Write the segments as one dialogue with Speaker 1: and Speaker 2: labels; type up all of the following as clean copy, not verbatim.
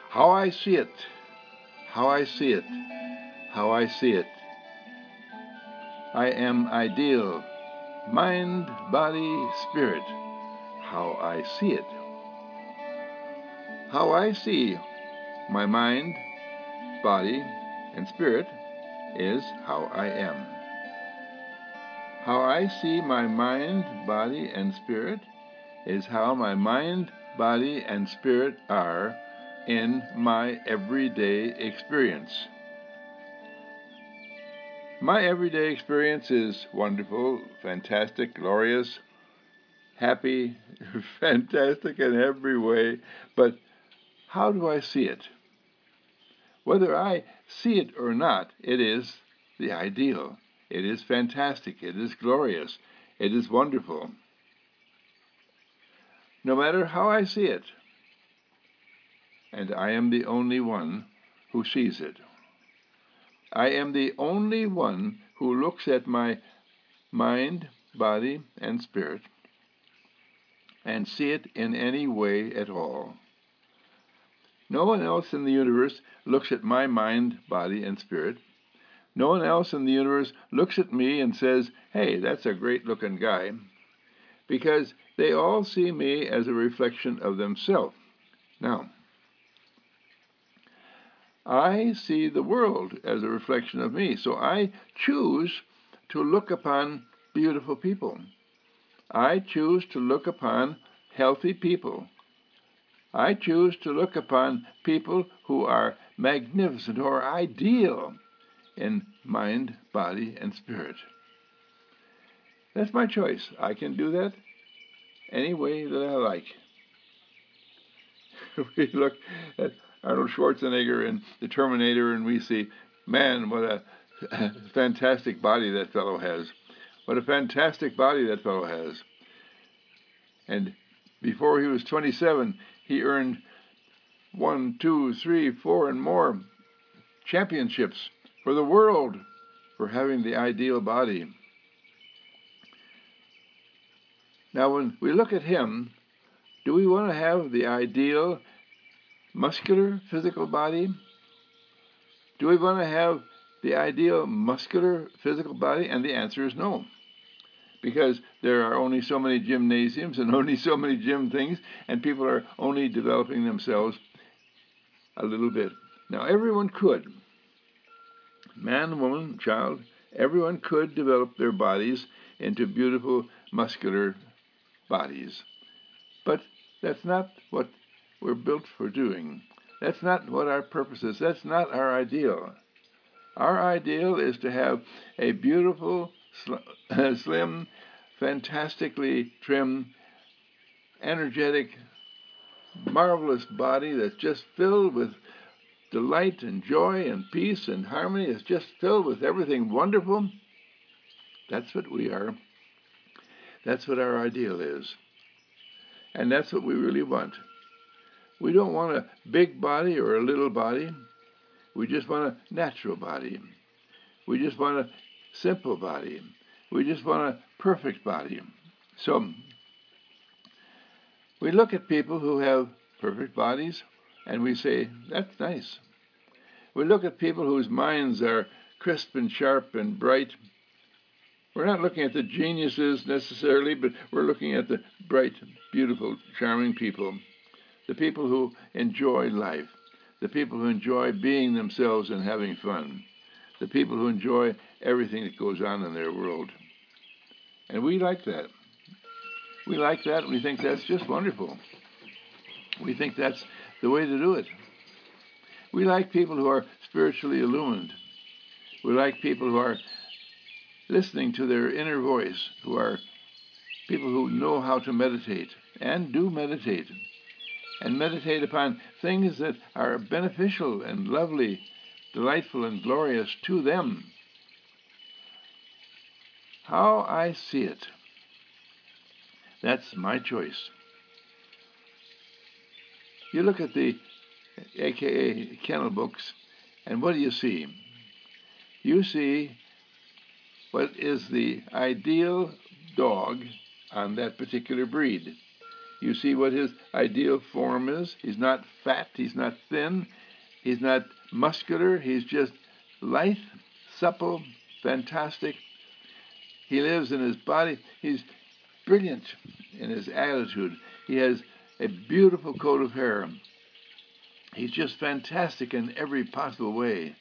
Speaker 1: How I see it, how I see it, how I see it. I am ideal, mind, body, spirit. How I see it. How I see my mind, body, and spirit is how I am. How I see my mind, body, and spirit is how my mind, body, and spirit are in my everyday experience. My everyday experience is wonderful, fantastic, glorious, happy, fantastic in every way, but how do I see it? Whether I see it or not, it is the ideal. It is fantastic. It is glorious. It is wonderful. No matter how I see it, and I am the only one who sees it. I am the only one who looks at my mind, body, and spirit and see it in any way at all. No one else in the universe looks at my mind, body, and spirit. No one else in the universe looks at me and says, "Hey, that's a great-looking guy," because they all see me as a reflection of themselves. Now, I see the world as a reflection of me, so I choose to look upon beautiful people. I choose to look upon healthy people. I choose to look upon people who are magnificent or ideal in mind, body, and spirit. That's my choice. I can do that any way that I like. We look at Arnold Schwarzenegger in The Terminator and we see, man, what a fantastic body that fellow has. What a fantastic body that fellow has. And before he was 27, he earned 1, 2, 3, 4, and more championships for the world for having the ideal body. Now, when we look at him, do we want to have the ideal muscular physical body? Do we want to have the ideal muscular physical body? And the answer is no. Because there are only so many gymnasiums and only so many gym things, and people are only developing themselves a little bit. Now, everyone could. Man, woman, child, everyone could develop their bodies into beautiful muscular bodies. But that's not what we're built for doing. That's not what our purpose is. That's not our ideal. Our ideal is to have a beautiful, slim, fantastically trim, energetic, marvelous body that's just filled with delight and joy and peace and harmony. It's just filled with everything wonderful. That's what we are. That's what our ideal is. And that's what we really want. We don't want a big body or a little body. We just want a natural body. We just want a simple body. We just want a perfect body. So we look at people who have perfect bodies and we say, that's nice. We look at people whose minds are crisp and sharp and bright. We're not looking at the geniuses necessarily, but we're looking at the bright, beautiful, charming people. The people who enjoy life. The people who enjoy being themselves and having fun. The people who enjoy everything that goes on in their world. And we like that. We like that, and we think that's just wonderful. We think that's the way to do it. We like people who are spiritually illumined. We like people who are listening to their inner voice, who are people who know how to meditate and do meditate, and meditate upon things that are beneficial and lovely, delightful and glorious to them. How I see it. That's my choice. You look at the AKA kennel books, and what do you see? You see what is the ideal dog on that particular breed. You see what his ideal form is. He's not fat. He's not thin. He's not muscular. He's just lithe, supple, fantastic. He lives in his body. He's brilliant in his attitude. He has a beautiful coat of hair. He's just fantastic in every possible way.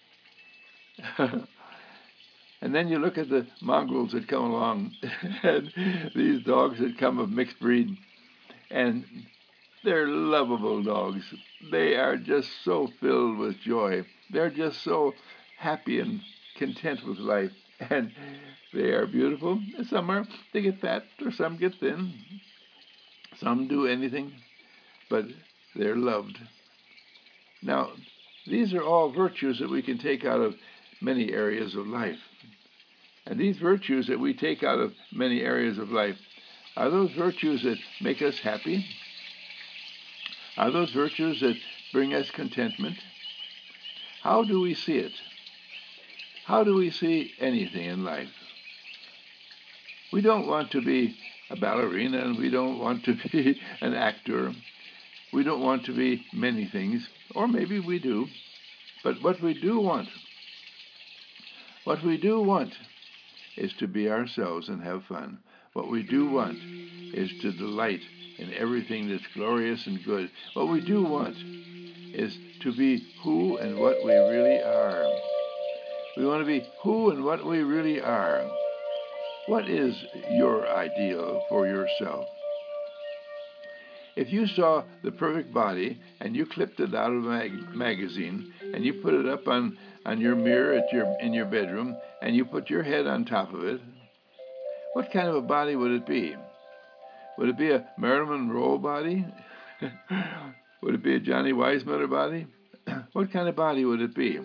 Speaker 1: And then you look at the mongrels that come along, and these dogs that come of mixed breed, and they're lovable dogs. They are just so filled with joy. They're just so happy and content with life. And they are beautiful. They get fat, or some get thin. Some do anything, but they're loved. Now, these are all virtues that we can take out of many areas of life. And these virtues that we take out of many areas of life, are those virtues that make us happy? Are those virtues that bring us contentment? How do we see it? How do we see anything in life? We don't want to be a ballerina, and we don't want to be an actor. We don't want to be many things, or maybe we do. But what we do want is to be ourselves and have fun. What we do want is to delight in everything that's glorious and good. What we do want is to be who and what we really are. We want to be who and what we really are. What is your ideal for yourself? If you saw the perfect body and you clipped it out of a magazine and you put it up on your mirror in your bedroom and you put your head on top of it, what kind of a body would it be? Would it be a Marilyn Monroe body? Would it be a Johnny Weissmuller body? What kind of body would it be?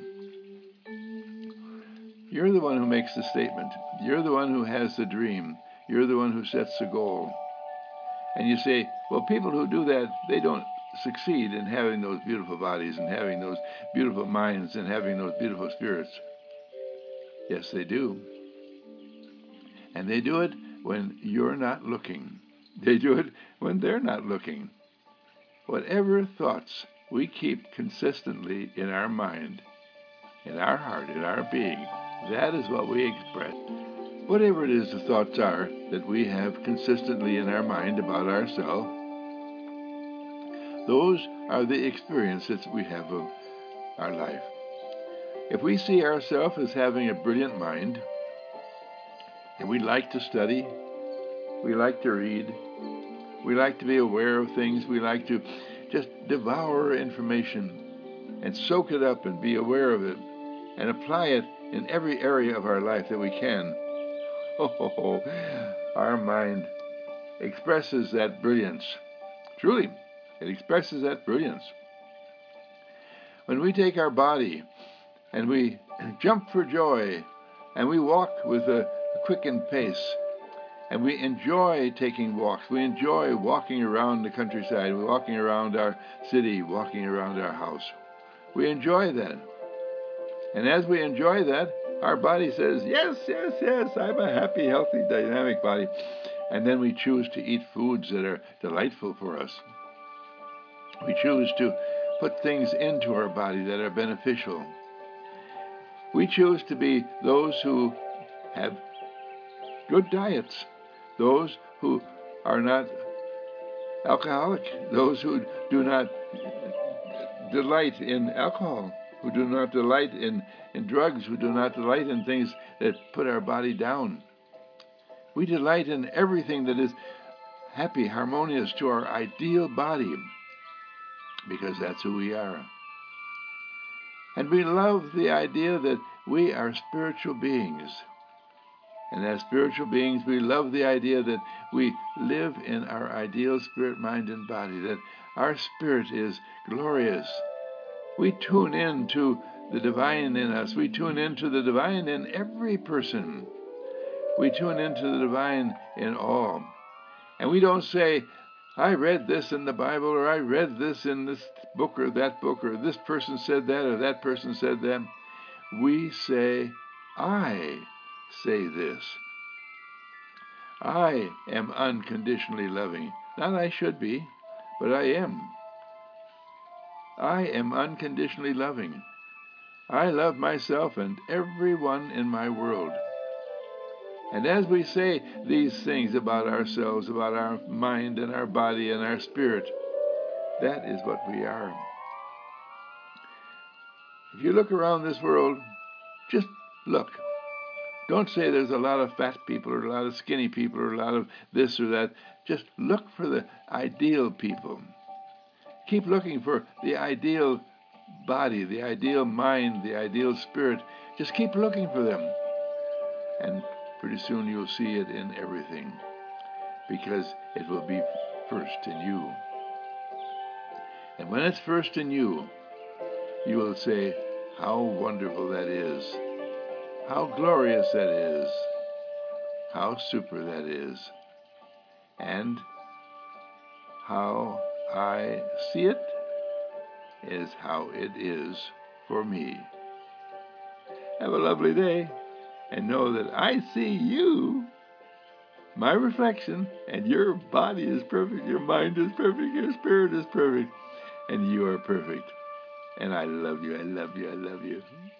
Speaker 1: You're the one who makes the statement. You're the one who has the dream. You're the one who sets the goal. And you say, well, people who do that, they don't succeed in having those beautiful bodies and having those beautiful minds and having those beautiful spirits. Yes, they do. And they do it when you're not looking. They do it when they're not looking. Whatever thoughts we keep consistently in our mind, in our heart, in our being, that is what we express. Whatever it is the thoughts are that we have consistently in our mind about ourselves, those are the experiences we have of our life. If we see ourselves as having a brilliant mind, and we like to study, we like to read, we like to be aware of things, we like to just devour information and soak it up and be aware of it and apply it in every area of our life that we can. Oh, our mind expresses that brilliance. Truly, it expresses that brilliance. When we take our body and we jump for joy and we walk with a quickened pace and we enjoy taking walks, we enjoy walking around the countryside, walking around our city, walking around our house. We enjoy that. And as we enjoy that, our body says, yes, yes, yes, I'm a happy, healthy, dynamic body. And then we choose to eat foods that are delightful for us. We choose to put things into our body that are beneficial. We choose to be those who have good diets, those who are not alcoholic, those who do not delight in alcohol, who do not delight in drugs, who do not delight in things that put our body down. We delight in everything that is happy, harmonious to our ideal body, because that's who we are. And we love the idea that we are spiritual beings. And as spiritual beings, we love the idea that we live in our ideal spirit, mind, and body, that our spirit is glorious. We tune in to the divine in us. We tune into the divine in every person. We tune into the divine in all. And we don't say, I read this in the Bible, or I read this in this book or that book, or this person said that, or that person said that. We say, I say this. I am unconditionally loving. Not I should be, but I am. I am unconditionally loving. I love myself and everyone in my world. And as we say these things about ourselves, about our mind and our body and our spirit, that is what we are. If you look around this world, just look. Don't say there's a lot of fat people or a lot of skinny people or a lot of this or that. Just look for the ideal people. Keep looking for the ideal body, the ideal mind, the ideal spirit. Just keep looking for them. And pretty soon you'll see it in everything, because it will be first in you. And when it's first in you, you will say, how wonderful that is. How glorious that is. How super that is. And how I see it is how it is for me. Have a lovely day, and know that I see you, my reflection, and your body is perfect, your mind is perfect, your spirit is perfect, and you are perfect. And I love you, I love you, I love you.